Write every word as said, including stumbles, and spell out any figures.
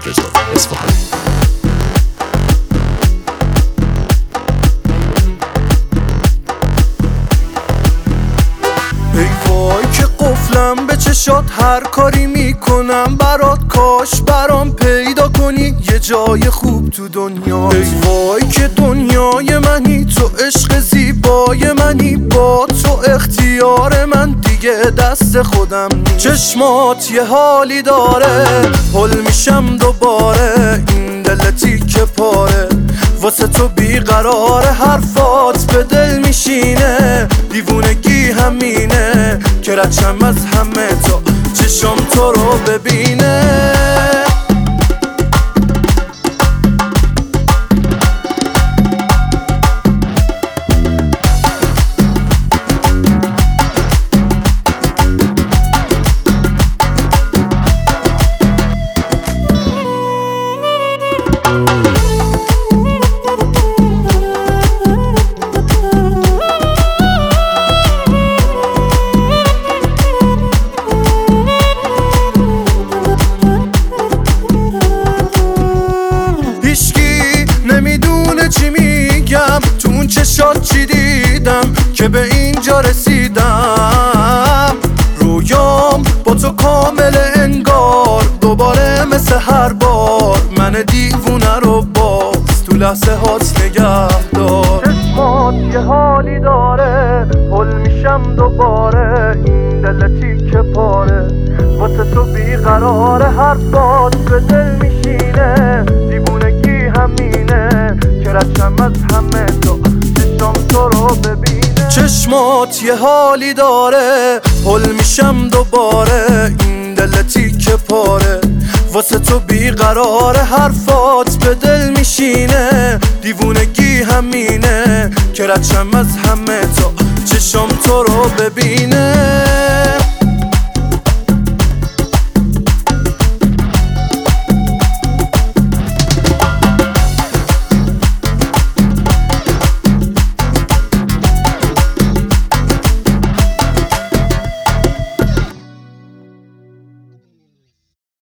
محمد رضا اصفهانی. ای وای که قفلم به چشات، هر کاری میکنم برات، کاش برام پیدا کنی یه جای خوب تو دنیا. ای وای که دنیای منی، تو عشق زیبای منی، با تو اختیار من دیگه دست خودم نیست. چشمات یه حالی داره، هل میشم دوباره، این دل تیکه پاره، واسه تو بیقرار، حرفات به دل میشینه، دیوونگی همینه که رچم از همه تو چشم تو رو ببینه. تو اون چشات چی دیدم که به اینجا رسیدم، رویام با تو کامل انگار، دوباره مثل هر بار من دیوونه رو باز تو لحظه هات نگه دار. چشمات یه حالی داره، هل میشم دوباره، این دل تیکه پاره، واسه تو بیقراره، حرفات به دل میشینه، دیوونگی همینه که رچم از همه تو چشم تو رو ببینه. چشمات یه حالی داره، هل میشم دوباره، این دل تیکه پاره، واسه تو بیقراره، حرفات به دل میشینه، دیوونگی همینه که رچم از همه تو چشم تو رو ببینه.